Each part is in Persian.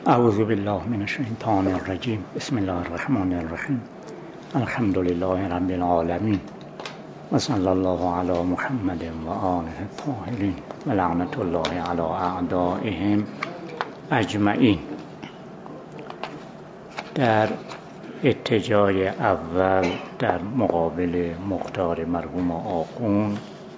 اعوذ بالله من الشیطان الرجیم. بسم الله الرحمن الرحیم. الحمد لله رب العالمین و صلی الله علی محمد و آله الطاهرین و لعنت الله علی اعدائهم اجمعین. در اتجاه اول در مقابل مختار مرحوم آخوند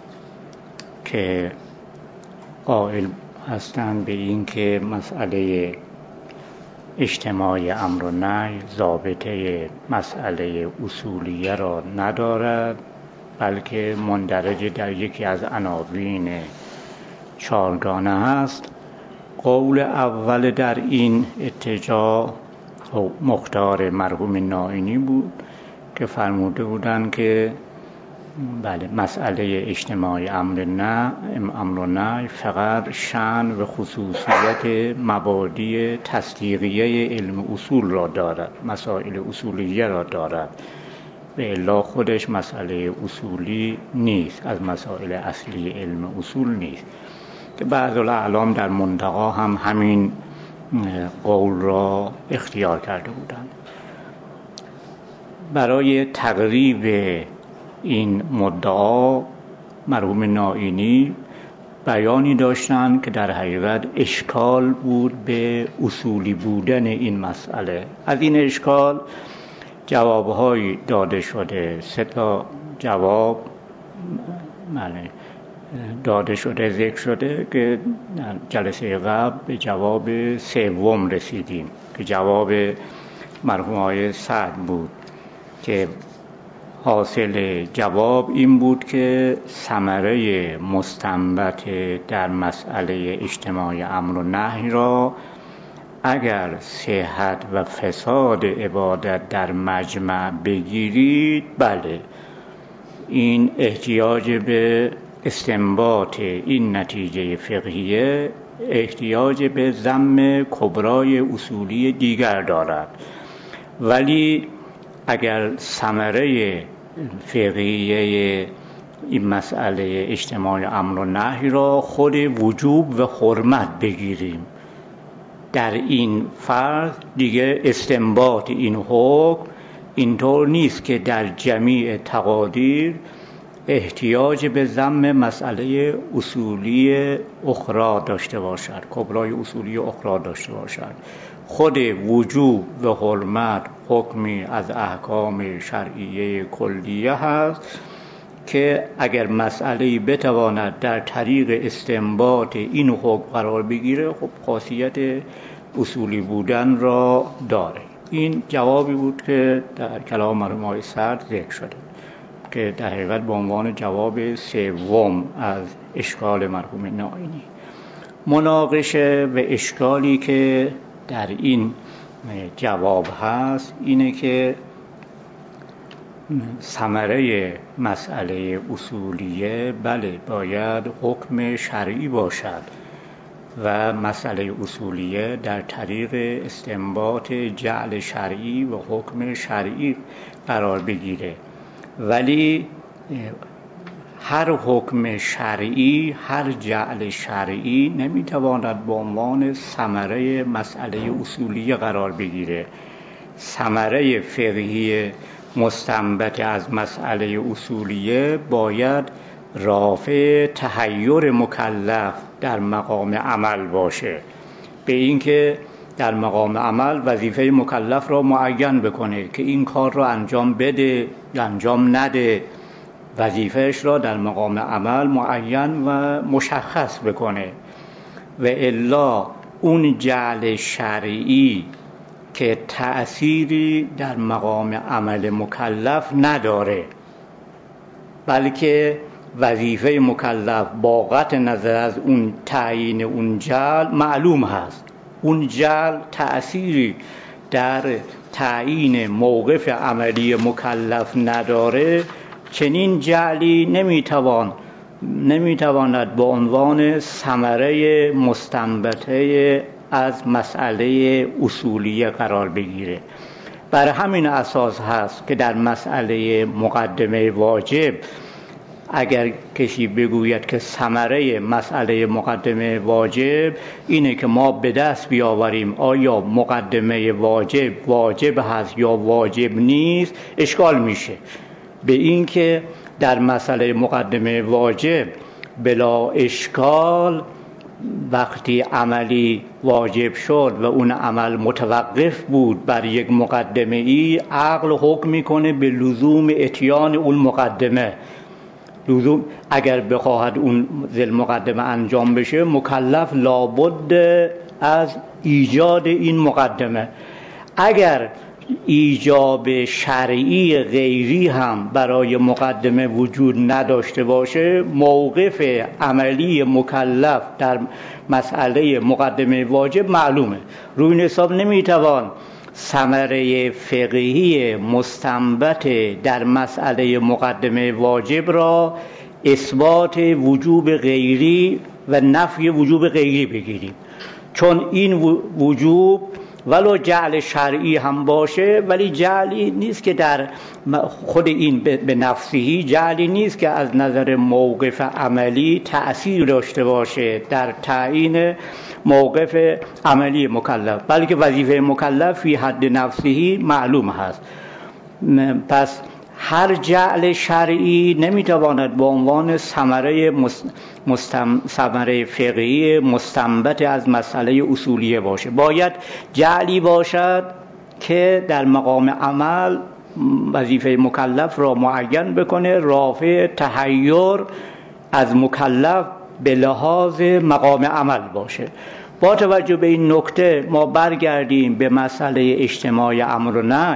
که قائل هستند به این که مسئله اجتماع امر و نهی ضابطه مسئله اصولیه را ندارد، بلکه مندرج در یکی از عناوین چارگانه است. قول اول در این اتجاه مختار مرحوم نائینی بود که فرموده بودند که بله، مسئله اجتماع امر و نهی فقط شأن و خصوصیت مبادی تصدیقیه علم اصول را دارد، مسائل اصولیه را دارد، و الا خودش مسئله اصولی نیست، از مسائل اصلی علم اصول نیست، که بعض الاعلام در منتقا هم همین قول را اختیار کرده بودند. برای تقریب این مدعا مرحوم نائینی بیانی داشتند که در حقیقت اشکال بود به اصولی بودن این مسئله. از این اشکال جوابهایی داده شده، 3 جواب داده شده، ذکر شده که در جلسه قبل به جواب 3 رسیدیم که جواب مرحوم آقای سعد بود که حاصل جواب این بود که ثمره مستنبت در مسئله اجتماع امر و نهی را اگر صحت و فساد عبادت در مجمع بگیرید، بله، این احتیاج به استنباط این نتیجه فقهیه احتیاج به ضم کبرای اصولی دیگر دارد. ولی اگر ثمره فقهیه این مسئله اجتماع امر و نهی را خود وجوب و حرمت بگیریم، در این فرض دیگه استنباط این حکم اینطور نیست که در جمیع تقادیر احتیاج به ضم مسئله اصولی اخرى داشته باشد، کبرای اصولی اخرى داشته باشد. خود وجوب و حرمت حکمی از احکام شرعیه کلیه هست که اگر مسئله‌ای بتواند در طریق استنباط این حکم قرار بگیره، خب خاصیت اصولی بودن را داره. این جوابی بود که در کلام مرحوم آقای سعد ذکر شده که در حقیقت به عنوان جواب 3 از اشکال مرحوم نائینی. مناقشه و اشکالی که در این جواب هست اینه که ثمره مسئله اصولیه بله باید حکم شرعی باشد و مسئله اصولیه در طریق استنباط جعل شرعی و حکم شرعی قرار بگیره، ولی هر حکم شرعی، هر جعل شرعی نمیتواند به عنوان ثمره مسئله اصولیه قرار بگیره. ثمره فقهی مستنبت از مسئله اصولیه باید رافع تحیر مکلف در مقام عمل باشه، به اینکه در مقام عمل وظیفه مکلف را معین بکنه که این کار را انجام بده یا انجام نده، وظیفهش را در مقام عمل معین و مشخص بکنه، و الا اون جعل شرعی که تأثیری در مقام عمل مکلف نداره، بلکه وظیفه مکلف با قطع نظر از اون تعیین اون جعل معلوم هست، اون جعل تأثیری در تعیین موقف عملی مکلف نداره، چنین جعلی نمیتواند به عنوان ثمره مستنبته از مسئله اصولیه قرار بگیره. بر همین اساس هست که در مسئله مقدمه واجب اگر کسی بگوید که ثمره مسئله مقدمه واجب اینه که ما به دست بیاوریم آیا مقدمه واجب هست یا واجب نیست، اشکال میشه به این که در مسئله مقدمه واجب بلا اشکال وقتی عملی واجب شد و اون عمل متوقف بود بر یک مقدمه ای، عقل حکم میکنه به لزوم اتیان اون مقدمه. لزوم اگر بخواهد اون ذل مقدمه انجام بشه، مکلف لابد از ایجاد این مقدمه. اگر ایجاب شرعی غیری هم برای مقدمه وجود نداشته باشه، موقف عملی مکلف در مسئله مقدمه واجب معلومه. روی این حساب نمیتوان ثمره فقهی مستنبت در مسئله مقدمه واجب را اثبات وجوب غیری و نفی وجوب غیری بگیریم، چون این وجوب ولو جعل شرعی هم باشه، ولی جعلی نیست که در خود این به نفسهی جعلی نیست که از نظر موقف عملی تأثیر داشته باشه در تعیین موقف عملی مکلف، بلکه وظیفه مکلف فی حد نفسهی معلوم هست. پس هر جعل شرعی نمیتواند به عنوان ثمره فقهی مستنبت از مسئله اصولیه باشه. باید جعلی باشد که در مقام عمل وظیفه مکلف را معین بکنه، رافع تحیر از مکلف به لحاظ مقام عمل باشه. با توجه به این نکته ما برگردیم به مسئله اجتماع امر و نهی.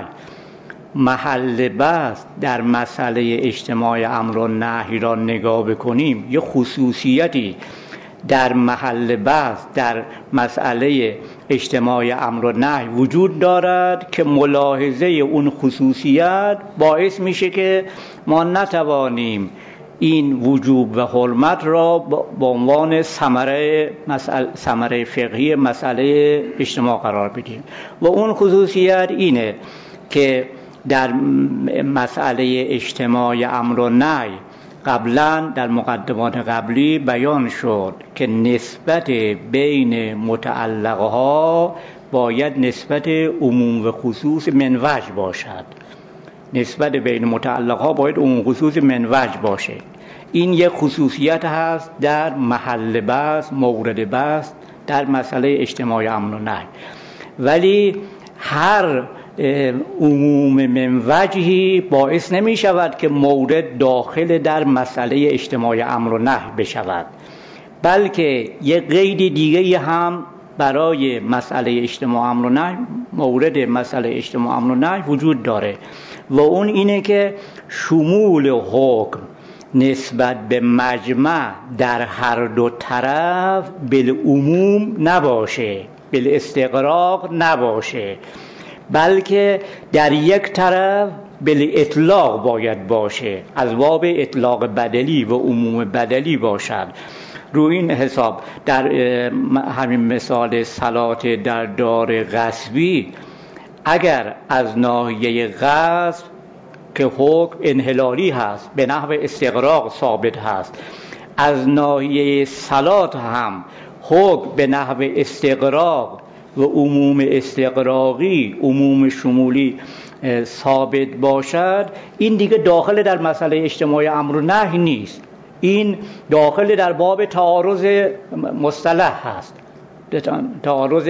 محل بحث در مسئله اجتماع امر و نهی را نگاه بکنیم، یه خصوصیتی در محل بحث در مسئله اجتماع امر و نهی وجود دارد که ملاحظه اون خصوصیت باعث میشه که ما نتوانیم این وجوب و حرمت را با عنوان ثمره فقهی مسئله اجتماع قرار بدیم. و اون خصوصیت اینه که در مسئله اجتماع امر و نهی قبلا در مقدمات قبلی بیان شد که نسبت بین متعلقها باید نسبت عموم و خصوص من وجه باشد. نسبت بین متعلقها باید عموم خصوص من وجه باشه. این یک خصوصیت هست در محل بحث، مورد بحث در مسئله اجتماع امر و نهی. ولی هر عموم من وجهی باعث نمی شود که مورد داخل در مسئله اجتماع امر و نهی بشود، بلکه یک قید دیگه هم برای مسئله اجتماع امر و نهی، مورد مسئله اجتماع امر و نهی وجود داره، و اون اینه که شمول حکم نسبت به مجمع در هر دو طرف بالعموم نباشه، بالاستغراق نباشه، بلکه در یک طرف بالاطلاق باید باشه، از باب اطلاق بدلی و عموم بدلی باشد. روی این حساب در همین مثال صلات در دار غصبی، اگر از ناحیه غصب که حکم انحلالی هست به نحو استغراق ثابت هست، از ناحیه صلات هم حکم به نحو استغراق و عموم استغراقی، عموم شمولی ثابت باشد، این دیگه داخل در مسئله اجتماع امر و نهی نیست، این داخل در باب تعارض مصطلح هست، تعارض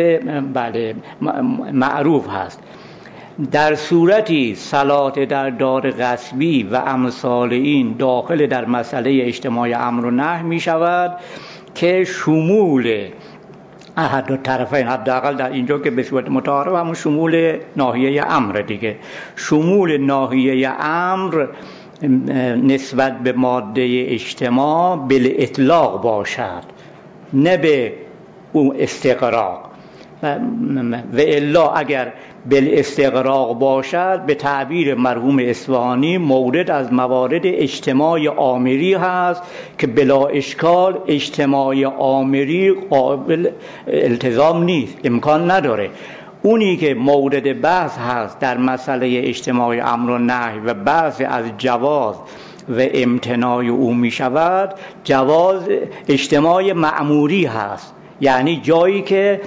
معروف هست. در صورتی صلات در دار غصبی و امثال این داخل در مسئله اجتماع امر و نهی می شود که شمول احد و طرفین، حداقل در اینجا که به صورت متعارف همون شمول ناحیه امر دیگه، شمول ناحیه امر نسبت به ماده اجتماع بالاطلاق باشد، نه به استغراق. و الا اگر بالاستغراق باشد، به تعبیر مرحوم اصفهانی مورد از موارد اجتماع آمری هست که بلا اشکال اجتماع آمری قابل التزام نیست، امکان نداره. اونی که مورد بحث هست در مسئله اجتماع امر و نهی و بحث از جواز و امتناع او می شود جواز اجتماع مأموری هست، یعنی جایی که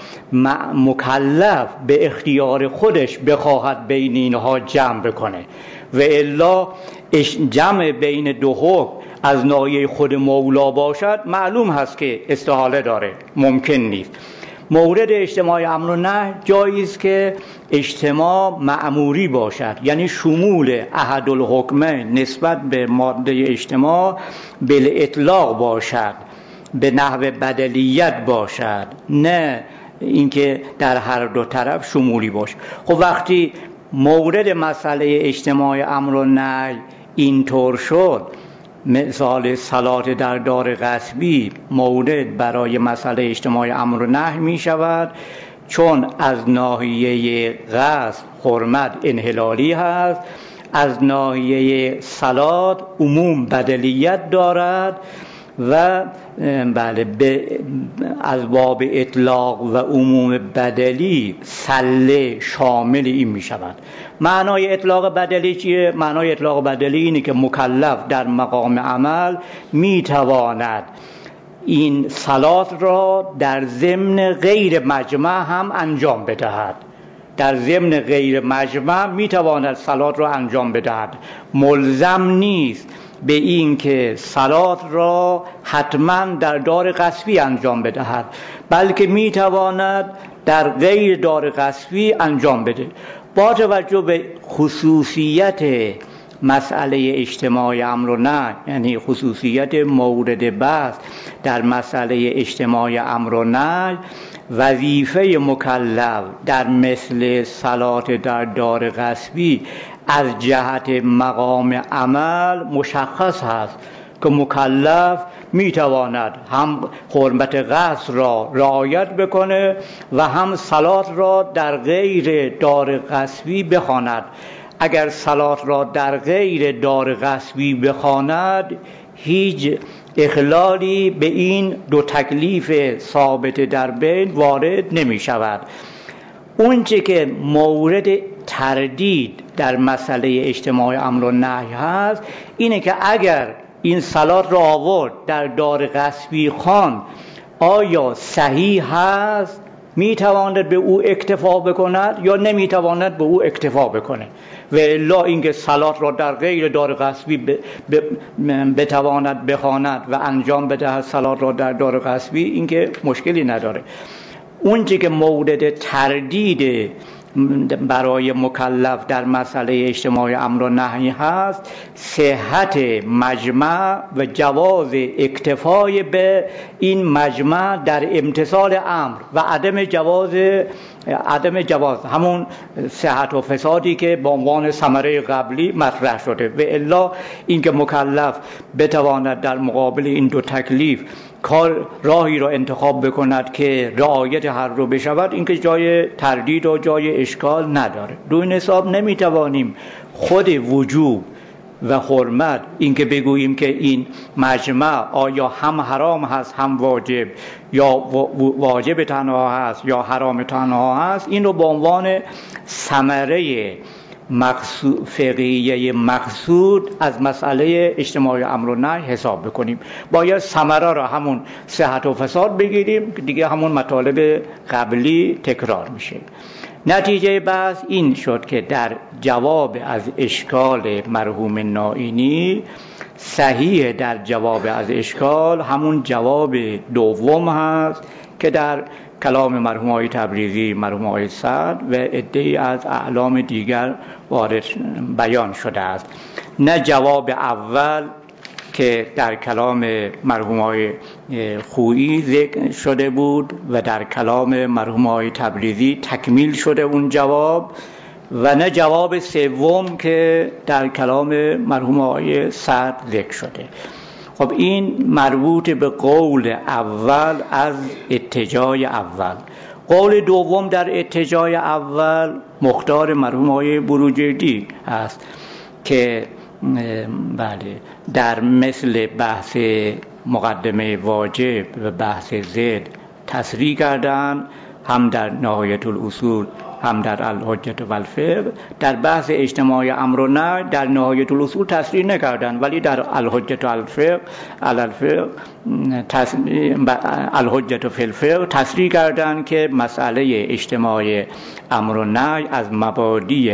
مکلف به اختیار خودش بخواهد بین اینها جمع بکنه و الا جمع بین دو حکم از ناحیه خود مولا باشد معلوم هست که استحاله داره، ممکن نیست. مورد اجتماع امر و نهی جایی است که اجتماع مأموری باشد، یعنی شمول احد الحکمین نسبت به ماده اجتماع بالاطلاق باشد، به نحو بدلیت باشد، نه اینکه در هر دو طرف شمولی باشه. خب وقتی مورد مسئله اجتماع امر و نهی اینطور شد، مثال صلات در دار غصبی مورد برای مسئله اجتماع امر و نهی می شود، چون از ناحیه غصب حرمت انحلالی هست، از ناحیه صلات عموم بدلیت دارد و بله از باب اطلاق و عموم بدلی سله شامل این می شود. معنای اطلاق بدلی چیه؟ معنای اطلاق بدلی اینه که مکلف در مقام عمل می تواند این صلات را در ضمن غیر مجمع هم انجام بدهد. در ضمن غیر مجمع می تواند صلات را انجام بدهد، ملزم نیست به این که صلات را حتما در دار غصبی انجام بدهد، بلکه می تواند در غیر دار غصبی انجام بده. با توجه به خصوصیت مسئله اجتماع امر و نهی، یعنی خصوصیت مورد بحث در مسئله اجتماع امر و نهی، وظیفه مکلف در مثل صلات در دار غصبی از جهت مقام عمل مشخص هست که مکلف میتواند هم حرمت غصب را رعایت بکنه و هم صلات را در غیر دار غصبی بخواند. اگر صلات را در غیر دار غصبی بخواند هیچ اخلالی به این دو تکلیف ثابت در بین وارد نمی شود. اونچه که مورد تردید در مسئله اجتماع امر و نهی هست اینه که اگر این صلات را آورد در دار غصبی خواند، آیا صحیح هست، میتواند به او اکتفا بکند یا نمیتواند به او اکتفا بکنه؟ و الا اینکه صلات را در غیر دار غصبی بتواند بخواند و انجام بدهد صلات را در دار غصبی، اینکه مشکلی نداره. اونچه که مورد تردید برای مکلف در مسئله اجتماع امر و نهی هست صحت مجمع و جواز اکتفای به این مجمع در امتثال امر و عدم جواز همون صحت و فسادی که به عنوان ثمره قبلی مطرح شده. و الا اینکه مکلف بتواند در مقابل این دو تکلیف راهی را انتخاب بکند که رعایت هر رو بشود، اینکه جای تردید و جای اشکال نداره. دو این حساب نمیتوانیم خود وجوب و حرمت، اینکه بگوییم که این مجمع آیا هم حرام هست هم واجب، یا واجب تنها هست یا حرام تنها هست، این رو به عنوان ثمره فقهیه مقصود از مسئله اجتماع امر و نهی حساب بکنیم. باید ثمره را همون صحت و فساد بگیریم که دیگه همون مطالب قبلی تکرار میشه. نتیجه بحث این شد که در جواب از اشکال مرحوم نائینی، صحیح در جواب از اشکال همون جواب دوم هست که در کلام مرحوم آقای تبریزی، مرحوم آقای سعد و عده‌ای از اعلام دیگر وارد بیان شده است، نه جواب اول که در کلام مرحوم آقای خویی ذکر شده بود و در کلام مرحوم آقای تبریزی تکمیل شده اون جواب، و نه جواب سوم که در کلام مرحوم آقای سعد ذکر شده. خب این مربوط به قول اول از اتجاه اول. قول دوم در اتجاه اول مختار مرحوم آقای بروجردی است که بله در مثل بحث مقدمه واجب و بحث زد تصریح کردن، هم در نهایت الاصول هم در الحجت و الفقه در بحث اجتماع امر و نهی در نهایت الاصول تصریح نکردن، ولی در الحجت و الفقه الحجت فی الفقه تصریح کردن که مسئله اجتماع امر و نهی از مبادی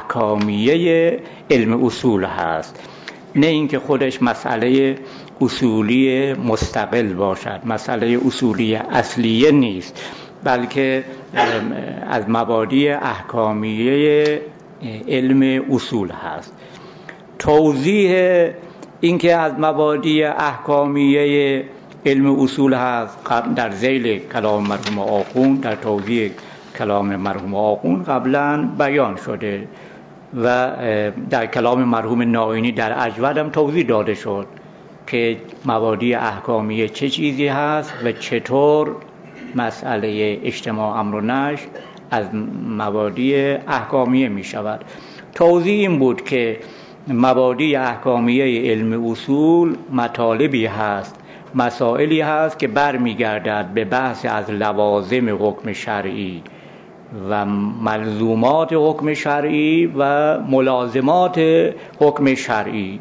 احکامیه علم اصول هست، نه اینکه خودش مسئله اصولی مستقل باشد، مسئله اصولی اصلیه نیست، بلکه از مبادی احکامیه علم اصول هست. توضیح اینکه از مبادی احکامیه علم اصول هست در ذیل کلام مرحوم آخوند، در توضیح کلام مرحوم آخوند قبلا بیان شده و در کلام مرحوم نائینی در اجود هم توضیح داده شد که مبادی احکامیه چه چیزی هست و چطور مسئله اجتماع امر و نهی از مبادی احکامیه می شود. توضیح این بود که مبادی احکامیه علم اصول مطالبی هست، مسائلی هست که برمیگردد به بحث از لوازم حکم شرعی و ملزومات حکم شرعی و ملازمات حکم شرعی،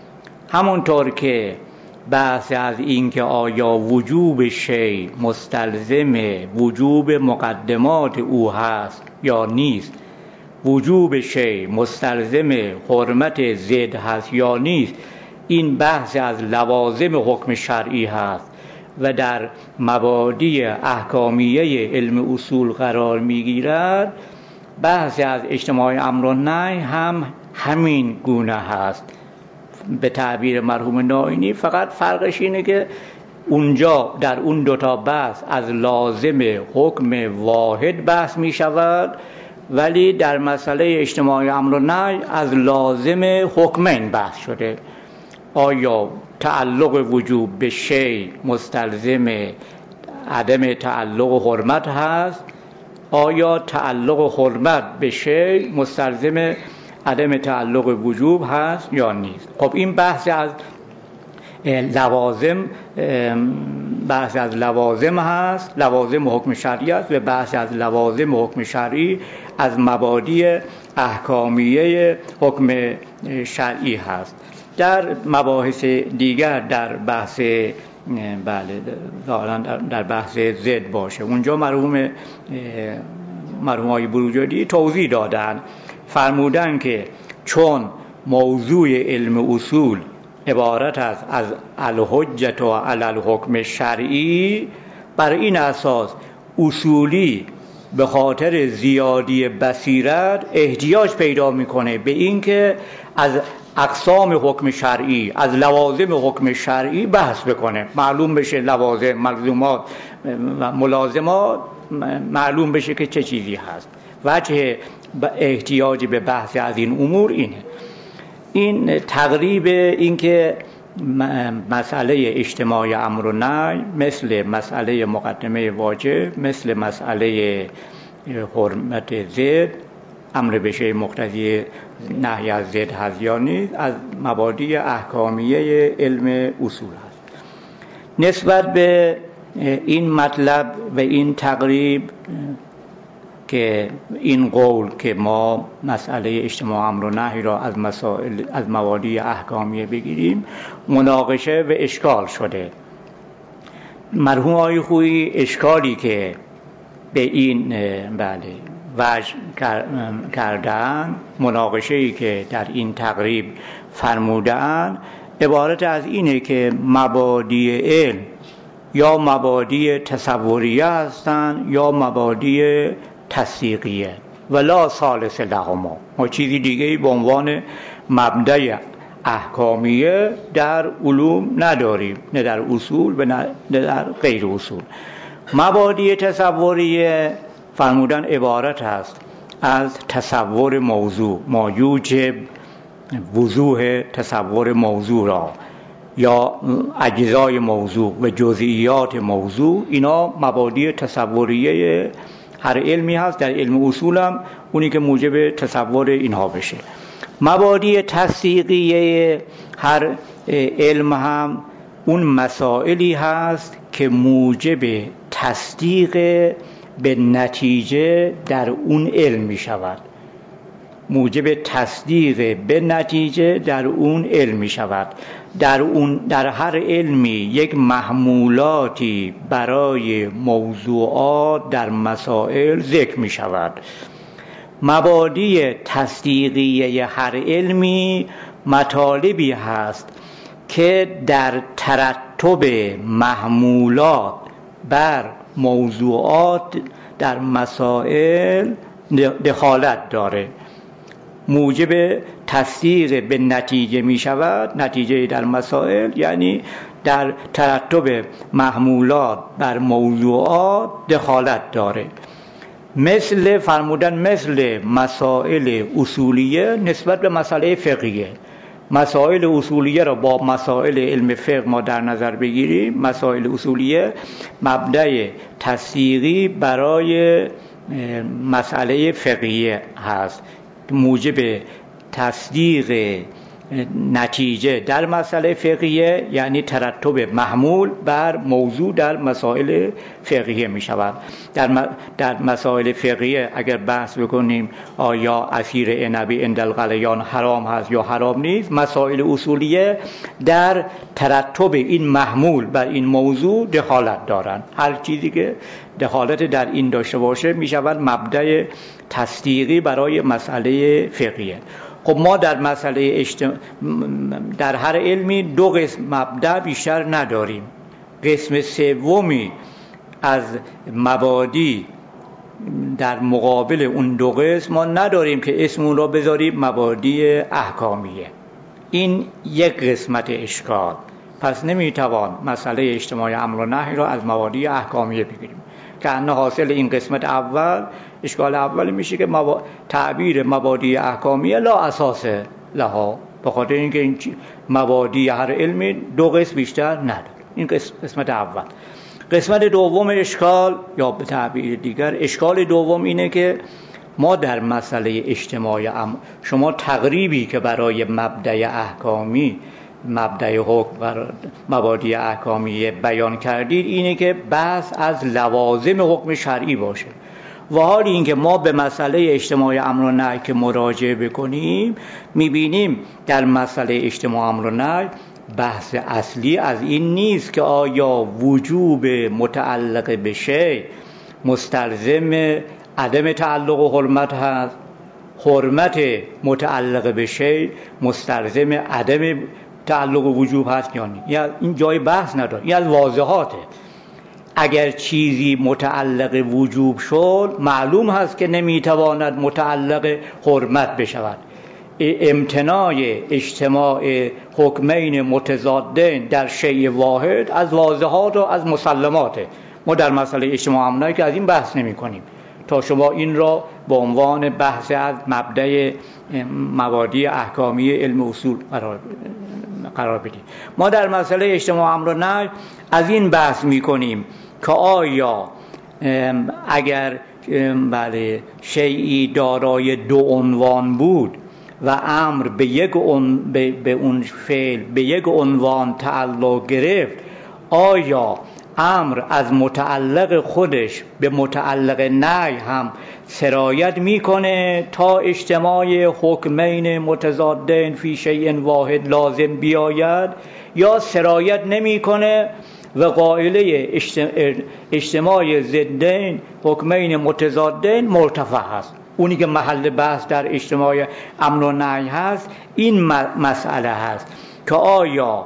همونطور که بحث از این که آیا وجوب شیء مستلزم وجوب مقدمات او هست یا نیست، وجوب شیء مستلزم حرمت ضد هست یا نیست، این بحث از لوازم حکم شرعی هست و در مبادی احکامیه علم اصول قرار میگیرد. بحث از اجتماع امر و نهی هم همین گونه هست. به تعبیر مرحوم نائینی فقط فرقش اینه که اونجا در اون دوتا بحث از لازم حکم واحد بحث می شود، ولی در مسئله اجتماع امر و نهی از لازم حکمین بحث شده. آیا تعلق وجوب به شیء مستلزم عدم تعلق حرمت هست؟ آیا تعلق حرمت به شیء مستلزم عدم تعلق وجوب هست یا نیست؟ خب این بحث از لوازم هست، لوازم حکم شرعی است و بحث از لوازم حکم شرعی از مبادی احکامیه حکم شرعی هست. در مباحث دیگر در بحث در بحث ضد باشه، اونجا مرحوم های بروجردی توضیح دادن، فرمودن که چون موضوع علم اصول عبارت است از الحجت و علی الحکم شرعی، بر این اساس اصولی به خاطر زیادی بصیرت احتیاج پیدا میکنه به این که از اقسام حکم شرعی، از لوازم حکم شرعی بحث بکنه، معلوم بشه لوازم، ملزومات و ملازمات معلوم بشه که چه چیزی هست. وجه احتیاج به بحث از این امور اینه. این تقریب این که مسئله اجتماع امر و نهی مثل مسئله مقدمه واجب، مثل مسئله حرمت ضد، امر به شیء مقتضی نهی از ضد هست یا نیست، از مبادی احکامیه علم اصول هست. نسبت به این مطلب و این تقریب که این قول که ما مسئله اجتماع امر و نهی را از مبادی احکامیه بگیریم مناقشه و اشکال شده. مرحوم آقای خویی اشکالی که به این وجه کردن، مناقشه‌ای که در این تقریب فرمودن، عبارت از اینه که مبادی علم یا مبادی تصوریه هستند یا مبادی تصدیقیه ولا ثالث لهما. ما چیزی دیگه‌ای به عنوان مبدأ احکامیه در علوم نداریم، نه در اصول و نه در غیر اصول. مبادی تصوریه فرمودن عبارت است از تصور موضوع، ما یوجب وضوح تصور موضوع را یا اجزای موضوع و جزئیات موضوع. اینا مبادی تصوریه هر علمی هست، در علم اصول هم اونی که موجب تصور اینها بشه. مبادی تصدیقیه هر علم هم اون مسائلی هست که موجب تصدیق به نتیجه در اون علم می شود، موجب تصدیق به نتیجه در اون علم می شود. در هر علمی یک محمولاتی برای موضوعات در مسائل ذکر می شود. مبادی تصدیقیه هر علمی مطالبی هست که در ترتب محمولات بر موضوعات در مسائل دخالت داره، موجب تصدیق به نتیجه می شود. نتیجه در مسائل یعنی در ترتب محمولات بر موضوعات دخالت داره. مثل مسائل اصولیه نسبت به مسئله فقهیه. مسائل اصولیه را با مسائل علم فقه ما در نظر بگیریم، مسائل اصولیه مبدأ تصدیقی برای مسئله فقهیه هست، موجب تصدیق نتیجه در مسئله فقهیه یعنی ترتب محمول بر موضوع در مسائل فقهیه می شود. در مسائل فقهیه اگر بحث بکنیم آیا عصیر عنبی عند الغلیان حرام هست یا حرام نیست، مسائل اصولیه در ترتب این محمول بر این موضوع دخالت دارند. هر چیزی که دخالت در این داشته باشه می شود مبدأ تصدیقی برای مسئله فقهیه. خب ما در مسئله در هر علمی دو قسم مبدأ بیشتر نداریم. قسم سومی از مبادی در مقابل اون دو قسم ما نداریم که اسم اون را بذاریم مبادی احکامیه. این یک قسمت اشکال. پس نمیتوان مسئله اجتماع امر و نهی را از مبادی احکامیه بگیریم که انه حاصل این قسمت اول اشکال اول میشه که تعبیر مبادی احکامیه لا اساس لها، به خاطر اینکه این مبادی هر علمی دو قسم بیشتر نداره. این قسمت اول. قسمت دوم اشکال یا به تعبیر دیگر اشکال دوم اینه که ما در مسئله اجتماع شما تقریبی که برای مبدأ احکامی مبدأ حکم و مبادی احکامی بیان کردید اینه که بحث از لوازم حکم شرعی باشه، و حالی اینکه ما به مسئله اجتماع امر و نهی که مراجعه بکنیم میبینیم در مسئله اجتماع امر و نهی بحث اصلی از این نیست که آیا وجوب متعلق به شیء مستلزم عدم تعلق و حرمت هست، حرمت متعلق به شیء مستلزم عدم تعلق و وجوب هست یا نه. یا این جای بحث نداره، این از واضحاته. اگر چیزی متعلق وجوب شد معلوم هست که نمیتواند متعلق حرمت بشود. امتناع اجتماع حکمین متضادین در شیء واحد از واضحات و از مسلماته. ما در مسئله اجتماع امر که از این بحث نمی کنیم تا شما این را به عنوان بحث از مبدأ مبادی احکامی علم اصول قرار بدید. ما در مسئله اجتماع امر و نهی از این بحث می کنیم که آیا اگر شیئی دارای دو عنوان بود و امر به اون فعل به یک عنوان تعلق گرفت، آیا امر از متعلق خودش به متعلق نهی هم سرایت میکنه تا اجتماع حکمین متضادین فی شیء واحد لازم بیاید، یا سرایت نمیکنه و قائله اجتماع ضدین حکمین متضادین مرتفع هست؟ اونی که محل بحث در اجتماع امر و نهی هست این مسئله هست که آیا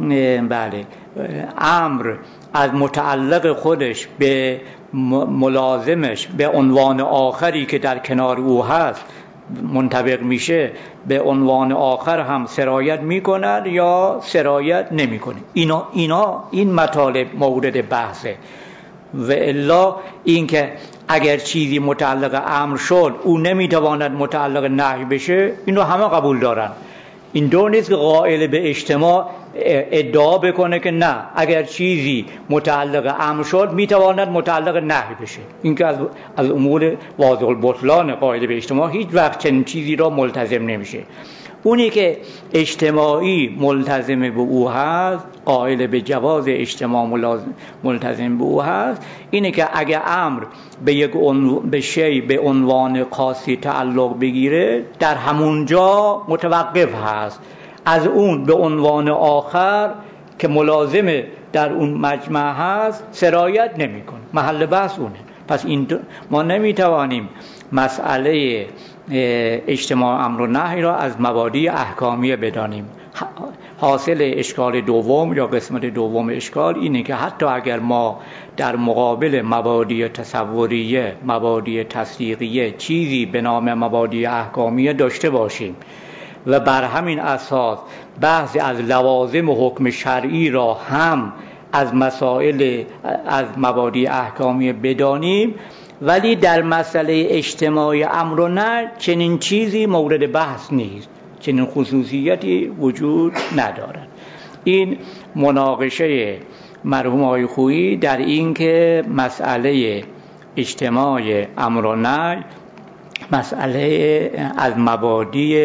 امر از متعلق خودش به ملازمش به عنوان آخری که در کنار او هست منطبق میشه به عنوان آخر هم سرایت میکنن یا سرایت نمیکنه. این مطالب مورد بحثه. و الا اینکه اگر چیزی متعلق امر شد او نمیتواند متعلق نهی بشه، اینو همه قبول دارن. این دور نیست که قائل به اجتماع ادعا بکنه که نه اگر چیزی متعلق امر شد میتواند متعلق نهی بشه. این که از امور واضح البطلان قائل به اجتماع هیچ وقت چنین چیزی را ملتزم نمیشه. اونی که اجتماعی ملتزم به او هست، قائل به جواز اجتماع ملتزم به او هست، اینه که اگه امر به شیء به عنوان خاصی تعلق بگیره در همونجا متوقف هست، از اون به عنوان آخر که ملازم در اون مجمع هست سرایت نمیکنه. محل بحث اونه. پس این ما نمیتوانیم مسئله اجتماع امر و نهی را از مبادی احکامیه بدانیم. حاصل اشکال دوم یا قسمت دوم اشکال اینه که حتی اگر ما در مقابل مبادی تصوریه، مبادی تصدیقیه چیزی به نام مبادی احکامیه داشته باشیم و بر همین اساس بحث از لوازم حکم شرعی را هم از مسائل از مبادی احکامیه بدانیم، ولی در مسئله اجتماع امر و نهی چنین چیزی مورد بحث نیست، چنین خصوصیتی وجود ندارد. این مناقشه مرحوم آقای خویی در این که مسئله اجتماع امر و نهی مسئله از مبادی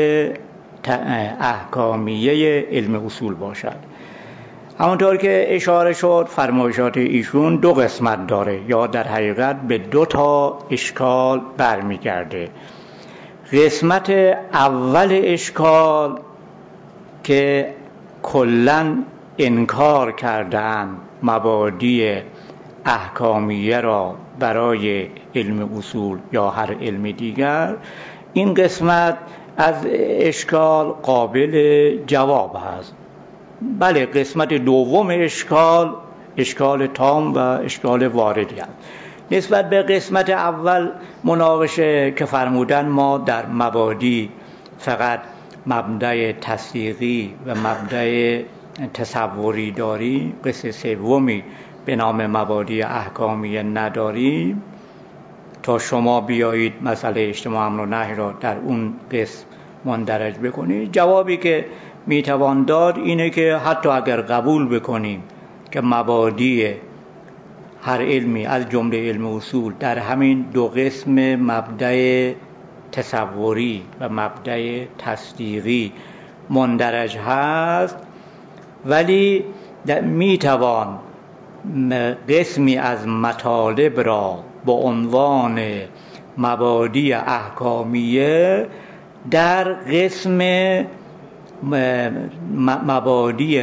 احکامیه علم اصول باشد. همونطور که اشاره شد فرمایشات ایشون دو قسمت داره یا در حقیقت به دو تا اشکال برمیگرده. قسمت اول اشکال که کلاً انکار کردن مبادی احکامیه را برای علم اصول یا هر علم دیگر، این قسمت از اشکال قابل جواب هست. بله، قسمت دوم اشکال تام و اشکال واردی هست. نسبت به قسمت اول مناقشه که فرمودن ما در مبادی فقط مبدأ تصدیقی و مبدأ تصوری داریم، قسم سومی به نام مبادی احکامیه نداریم، تا شما بیایید مسئله اجتماع امر و نهی را در اون قسم مندرج بکنید. جوابی که میتوان داد اینه که حتی اگر قبول بکنیم که مبادی هر علمی از جمله علم اصول در همین دو قسم مبدأ تصوری و مبدأ تصدیقی مندرج هست، ولی میتوان قسمی از مطالب را به عنوان مبادی احکامیه در قسم مبادی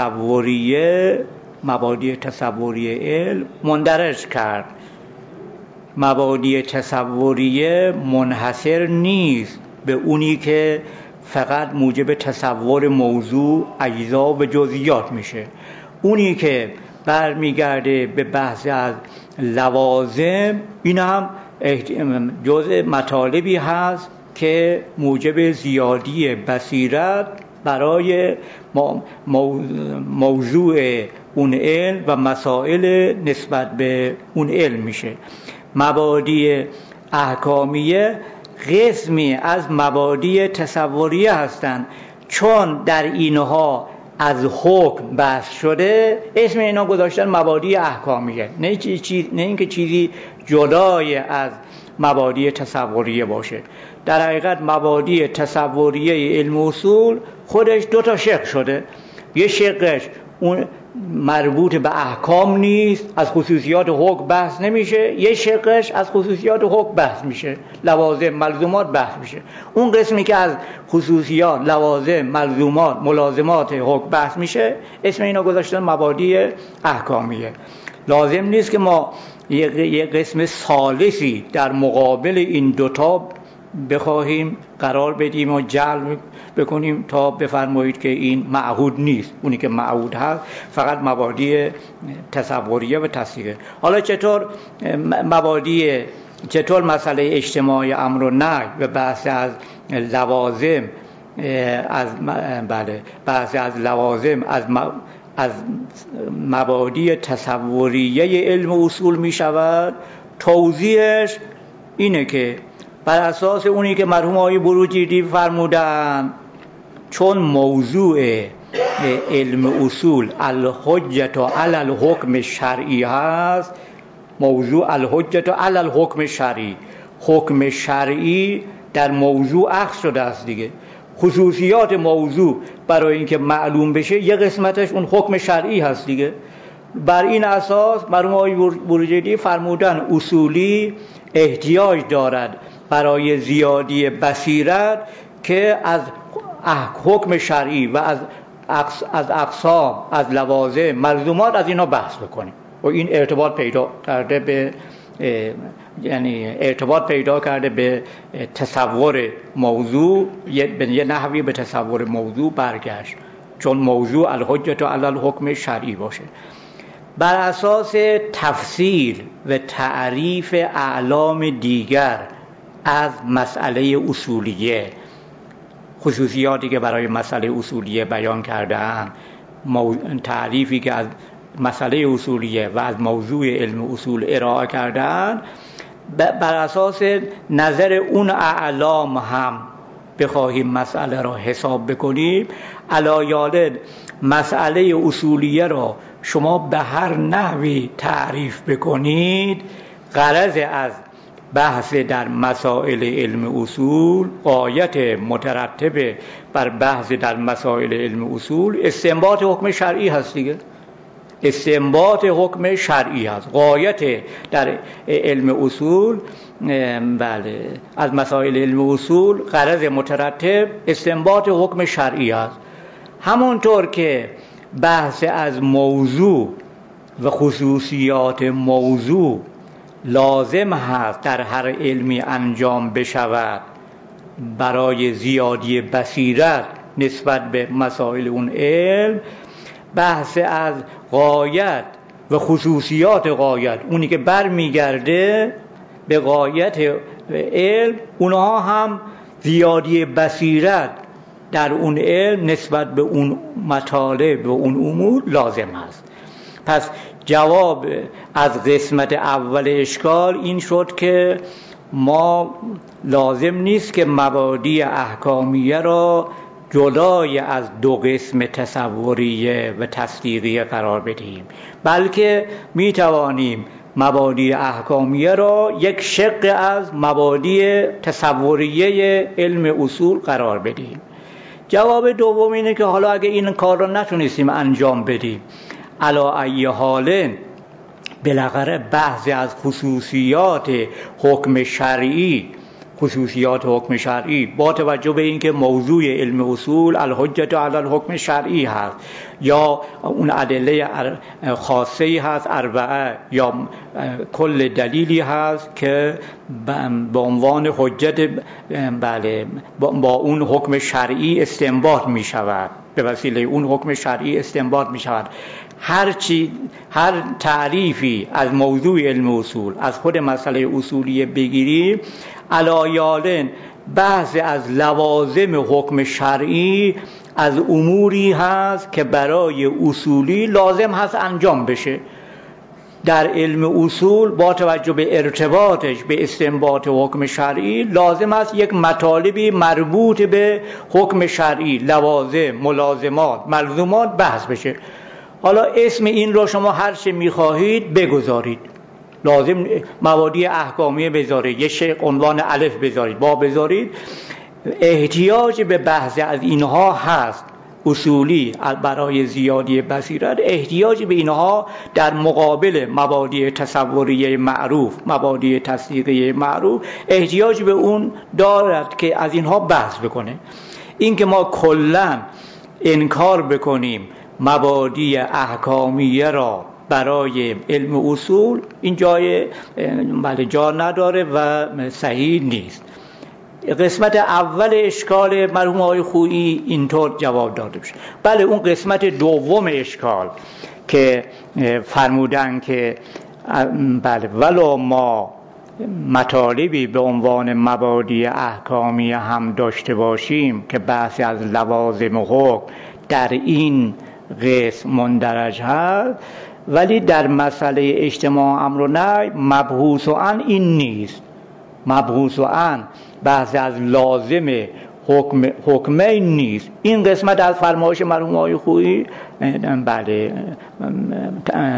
تصوریه علم مندرج کرد. مبادی تصوریه منحصر نیست به اونی که فقط موجب تصور موضوع اجزا و جزئیات میشه. اونی که برمیگرده به بحث از لوازم، این هم جزء مطالبی هست که موجب زیادی بصیرت برای موضوع اون علم و مسائل نسبت به اون علم میشه. مبادی احکامیه قسمی از مبادی تصوریه هستند، چون در اینها از حکم بحث شده اسم اینا گذاشتن مبادی احکامیه، نه اینکه چیزی جدای از مبادی تصوریه باشه. در حقیقت مبادی تصوریه علم اصول خودش دو تا شق شده. یه شقش اون مربوط به احکام نیست، از خصوصیات حکم بحث نمیشه. یه شقش از خصوصیات حکم بحث میشه، لوازم ملزومات بحث میشه. اون قسمی که از خصوصیات لوازم ملزومات ملازمات حکم بحث میشه اسم اینا گذاشتن مبادی احکامیه. لازم نیست که ما یه قسم ثالثی در مقابل این دوتا بخواهیم قرار بدیم و جلب بکنیم تا بفرمایید که این معهود نیست. اونی که معهود هست فقط مبادی تصوریه و تصدیقه. حالا چطور مسئله اجتماع امر و نهی و بحث از لوازم از مبادی تصوریه علم اصول می شود؟ توضیحش اینه که بر اساس اونی که مرحوم آقای بروجردی فرمودن، چون موضوع علم اصول الحجت علی الحکم شرعی هست، موضوع الحجت علی الحکم شرعی، حکم شرعی در موضوع اخذ شده است دیگه. خصوصیات موضوع برای اینکه معلوم بشه یه قسمتش اون حکم شرعی هست دیگه. بر این اساس مرحوم آقای بروجردی فرمودن اصولی احتیاج دارد برای زیادی بصیرت که از حکم شرعی و از اقسام، از لوازم، ملزومات، از اینا بحث بکنیم و این ارتباط پیدا کرده به ارتباط پیدا کرده به تصور موضوع، به یه نحوی به تصور موضوع برگشت، چون موضوع الحجة علی الحکم شرعی باشه. بر اساس تفسیر و تعریف اعلام دیگر از مسئله اصولیه، خصوصیاتی که برای مسئله اصولیه بیان کرده‌اند، تعریفی که از مسئله اصولیه و از موضوع علم اصول ارائه کرده‌اند، بر اساس نظر اون اعلام هم بخواهیم مسئله را حساب بکنیم، علایالد مسئله اصولیه را شما به هر نحوی تعریف بکنید، غرض از بحث در مسائل علم اصول، غایت مترتب بر بحث در مسائل علم اصول استنباط حکم شرعی هست دیگه. استنباط حکم شرعی هست. غایت در علم اصول، بله، از مسائل علم اصول غرض مترتب استنباط حکم شرعی هست. همونطور که بحث از موضوع و خصوصیات موضوع لازم هست در هر علمی انجام بشود برای زیادی بصیرت نسبت به مسائل اون علم، بحث از غایت و خصوصیات غایت، اونی که برمیگرده به غایت علم، اونها هم زیادی بصیرت در اون علم نسبت به اون مطالب و اون امور لازم است. پس جواب از قسمت اول اشکال این شد که ما لازم نیست که مبادی احکامیه را جدای از دو قسم تصوریه و تصدیقیه قرار بدهیم، بلکه می توانیم مبادی احکامیه را یک شق از مبادی تصوریه علم اصول قرار بدهیم. جواب دوم اینه که حالا اگه این کار را نتونستیم انجام بدیم، علی ای حال بالاخره بحث از خصوصیات حکم شرعی، خصوصیات حکم شرعی با توجه به اینکه موضوع علم اصول الحجة علی الحکم شرعی هست یا اون ادله خاصه هست اربعه یا کل دلیلی هست که به عنوان حجت، بله، با اون حکم شرعی استنباط می شود، به وسیله اون حکم شرعی استنباط می شود. هر تعریفی از موضوع علم اصول از خود مسئله اصولیه بگیریم، علایالن بحث از لوازم حکم شرعی از اموری هست که برای اصولی لازم هست انجام بشه. در علم اصول با توجه به ارتباطش به استنباط حکم شرعی لازم است یک مطالبی مربوط به حکم شرعی، لوازم، ملازمات، ملزومات بحث بشه. حالا اسم این رو شما هر چه میخواهید بگذارید، لازم مبادی احکامیه بذارید، یه شق عنوان الف بذارید، با بذارید، احتیاج به بحث از اینها هست. اصولی برای زیادی بصیرت احتیاج به اینها در مقابل مبادی تصوریه معروف، مبادی تصدیقیه معروف، احتیاج به اون دارد که از اینها بحث بکنه. این که ما کلاً انکار بکنیم مبادی احکامیه را برای علم اصول، این جا نداره و صحیح نیست. قسمت اول اشکال مرحوم آقای خویی اینطور جواب داده بشه. بله، اون قسمت دوم اشکال که فرمودن که بله ولو ما مطالبی به عنوان مبادی احکامی هم داشته باشیم که بحث از لوازم حکم در این قسم مندرج هست، ولی در مسئله اجتماع امر و نهی مبحوث عن این نیست. مبحوث عن بحث از لازم حکمه نیست. این قسمت از فرمایش مرحوم آقای خویی بله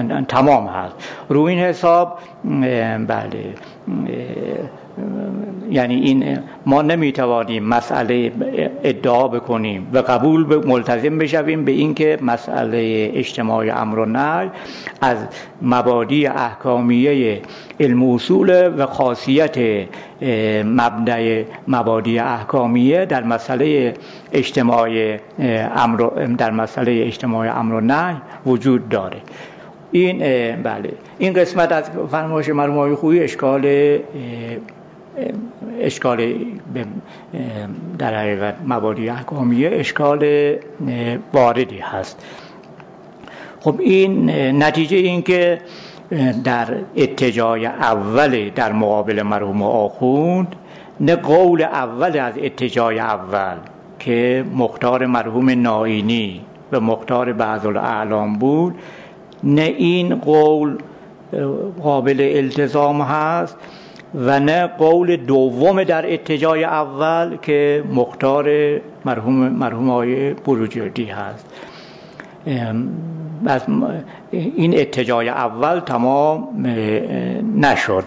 تمام هست. رو این حساب بله یعنی این ما نمیتوانیم مسئله ادعا بکنیم و قبول ملتزم بشویم به اینکه مسئله اجتماع امر و نهی از مبادی احکامیه علم اصول و خاصیت مبدأ مبادی احکامیه در مسئله اجتماع امر و نهی وجود داره. این بله، این قسمت از فرمایش مرحوم آقای خویی اشکال در حقیقت مبادی احکامیه اشکال واردی هست. خب این نتیجه این که در اتجاه اول در مقابل مرحوم آخوند، نه قول اول از اتجاه اول که مختار مرحوم نائینی و مختار بعض‌الاعلام بود، نه این قول قابل التزام هست و نه قول دوم در اتجاه اول که مختار مرحوم آقای بروجردی هست. این اتجاه اول تمام نشد،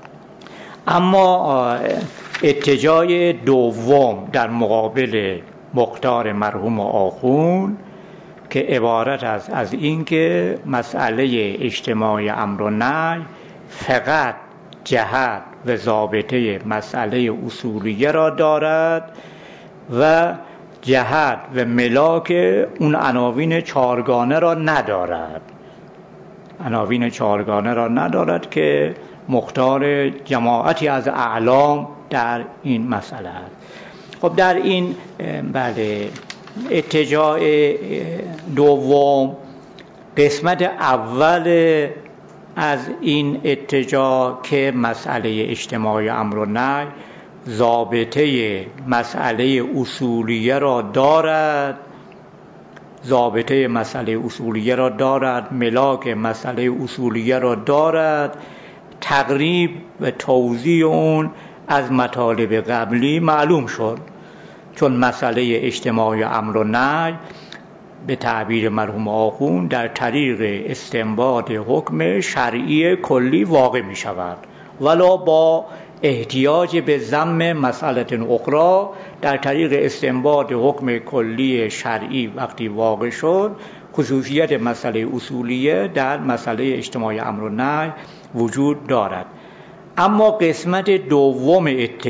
اما اتجاه دوم در مقابل مختار مرحوم آخوند که عبارت است از این که مسئله اجتماع امر و نهی فقط جهت و ضابطه مسئله اصولیه را دارد و جهت و ملاک اون عناوین چهارگانه را ندارد. عناوین چهارگانه را ندارد که مختار جماعتی از اعلام در این مسئله است. خب در این بله اتجاه دوم، قسمت اول از این اتجاه که مسئله اجتماع امر و نهی ضابطه مسئله اصولیه را دارد، ضابطه مسئله اصولیه را دارد، ملاک مسئله اصولیه را دارد، تقریب و توضیح اون از مطالب قبلی معلوم شد، چون مسئله اجتماع امر و نهی به تعبیر مرحوم آخوند در طریق استنباط حکم شرعی کلی واقع می شود، ولا با احتیاج به ضم مسئله اخرى. در طریق استنباط حکم کلی شرعی وقتی واقع شد، خصوصیت مسئله اصولیه در مسئله اجتماع امر و نهی وجود دارد. اما قسمت دوم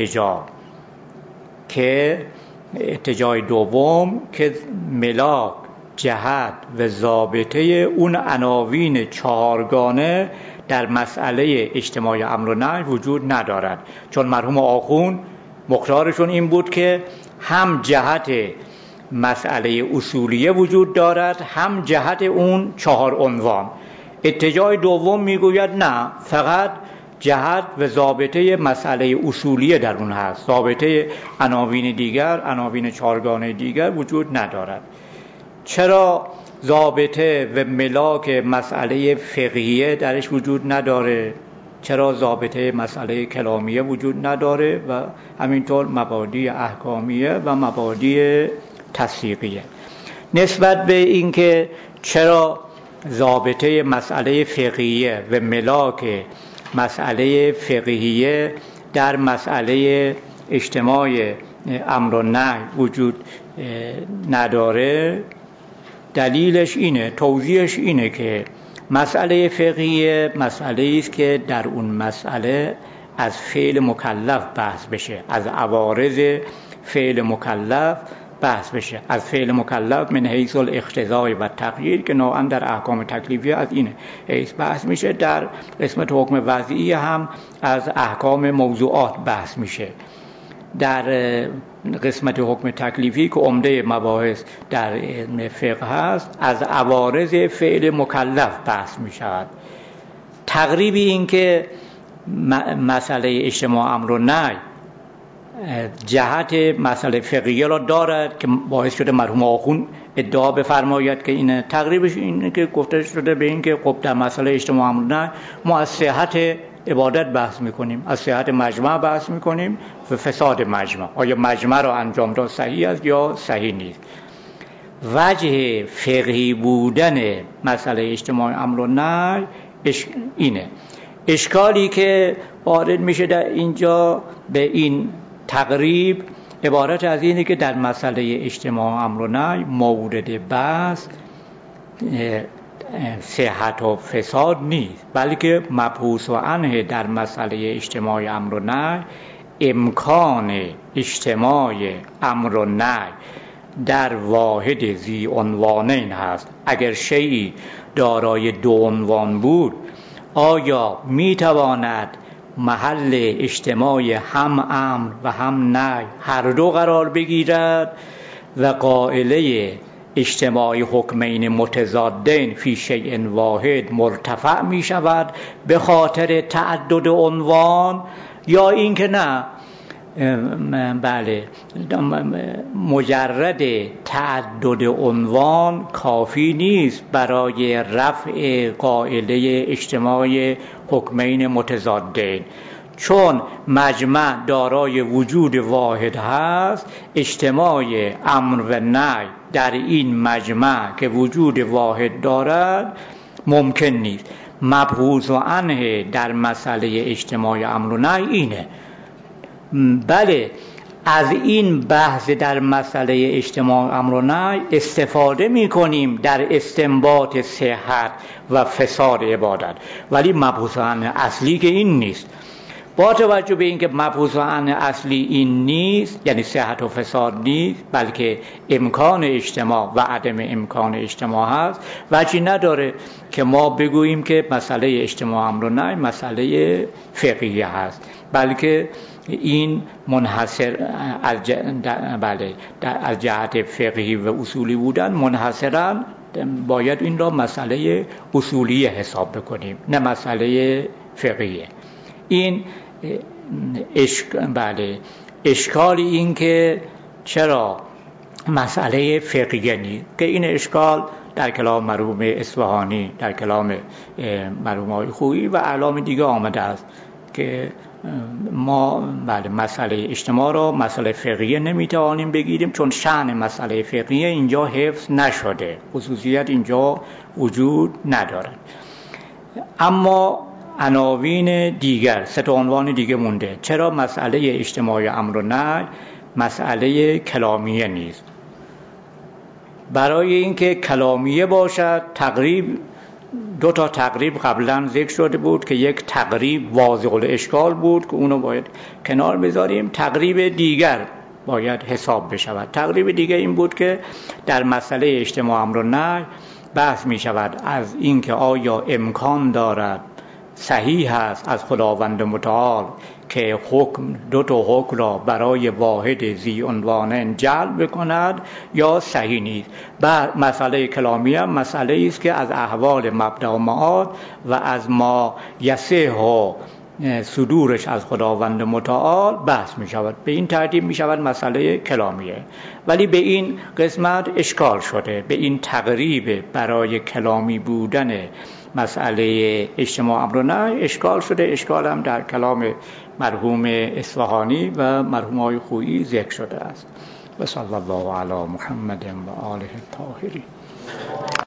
اتجاه دوم که ملاک، جهت و ضابطه اون عناوین چهارگانه در مسئله اجتماع امر و نهی وجود ندارد، چون مرحوم آخوند مختارشون این بود که هم جهت مسئله اصولیه وجود دارد، هم جهت اون چهار عنوان. اتجاه دوم میگوید نه، فقط جهت و ضابطه مسئله اصولیه در اون هست، ضابطه عناوین دیگر، عناوین چهارگانه دیگر وجود ندارد. چرا ضابطه و ملاک مسئله فقهیه درش وجود نداره؟ چرا ضابطه مسئله کلامیه وجود نداره و همینطور مبادی احکامیه و مبادی تصدیقیه؟ نسبت به اینکه چرا ضابطه مسئله فقهیه و ملاک مسئله فقهیه در مسئله اجتماع امر و نهی وجود نداره، دلیلش اینه، توضیحش اینه که مسئله فقهیه مسئله است که در اون مسئله از فعل مکلف بحث بشه، از عوارض فعل مکلف بحث بشه، از فعل مکلف من حیث الاقتضاء و تغییر که نوعا در احکام تکلیفیه از این حیث بحث میشه. در قسمت حکم وضعی هم از احکام موضوعات بحث میشه. در قسمت حکم تکلیفی که عمده مباحث در فقه هست، از عوارض فعل مکلف بحث می شود. تقریبی این که مسئله اجتماع امر و نهی جهت مسئله فقهیه را دارد که باعث شده مرحوم آخوند ادعا بفرماید که اینه. تقریبش اینه که گفته شده به این که خب در مسئله اجتماع امر و نهی ما از صحت عبادت بحث میکنیم، از صحت مجمع بحث میکنیم و فساد مجمع، آیا مجمع را انجام داد صحیح است یا صحیح نیست. وجه فقهی بودن مسئله اجتماع امر و نهی اینه. اشکالی که وارد میشه در اینجا به این تقریب عبارت از اینه که در مسئله اجتماع امر و نهی مورد بحث صحت و فساد نیست، بلکه مبحوث و عنه در مسئله اجتماع امر و نهی امکان اجتماع امر و نهی در واحد ذی عنوانین هست. اگر شیئی دارای دو عنوان بود، آیا میتواند محل اجتماع هم امر و هم نهی هر دو قرار بگیرد و قائله اجتماع حکمین متضادین فی شیء واحد مرتفع می شود به خاطر تعدد عنوان، یا اینکه نه بله مجرد تعدد عنوان کافی نیست برای رفع قائله اجتماع حکمین متضادین؟ چون مجمع دارای وجود واحد هست، اجتماع امر و نهی در این مجمع که وجود واحد دارد ممکن نیست. مبحوث و عنه در مسئله اجتماع امر و نهی اینه. بله، از این بحث در مسئله اجتماع امر و نهی استفاده می کنیم در استنباط صحت و فساد عبادت، ولی مبحوث و عنه اصلی که این نیست. با توجه به اینکه مبحوث و عنه اصلی این نیست، یعنی صحت و فساد نیست، بلکه امکان اجتماع و عدم امکان اجتماع هست، وجهی نداره که ما بگوییم که مسئله اجتماع امر و نهی مسئله فقهی هست، بلکه این منحصر از جهت فقهی و اصولی بودن منحصراً باید این را مسئله اصولی حساب بکنیم، نه مسئله فقهیه. این اشکالی این که چرا مسئله فقهیه نیست، که این اشکال در کلام مرحوم اصفهانی، در کلام مرحوم آقای خویی و اعلام دیگه آمده است که ما مسئله اجتماع را مسئله فقهیه نمیتوانیم بگیریم، چون شأن مسئله فقهیه اینجا حفظ نشده، خصوصیت اینجا وجود ندارد. اما عناوین دیگر، سه عنوان دیگه مونده. چرا مسئله اجتماع امر و نهی مسئله کلامیه نیست؟ برای اینکه کلامیه باشد، دو تا تقریب قبلا ذکر شده بود که یک تقریب واضح الاشکال بود که اونو باید کنار بذاریم، تقریب دیگر باید حساب بشود. تقریب دیگر این بود که در مسئله اجتماع امر و نهی بحث می شود از اینکه آیا امکان دارد، صحیح است از خداوند متعال که دو تا حکم را برای واحد ذی عنوانین جلب بکند یا صحیح نیست. بعد مسئله کلامی هم مسئله است که از احوال مبدا و معاد و از ما یصح و صدورش از خداوند متعال بحث می شود. به این ترتیب می شود مسئله کلامیه. ولی به این قسمت اشکال شده، به این تقریب برای کلامی بودن مسئله اجتماع امر و نهی اشکال شده. اشکال هم در کلام مرحوم اصفهانی و مرحوم آقای خویی ذکر شده است. و صلی الله علی محمد و آله الطاهرین.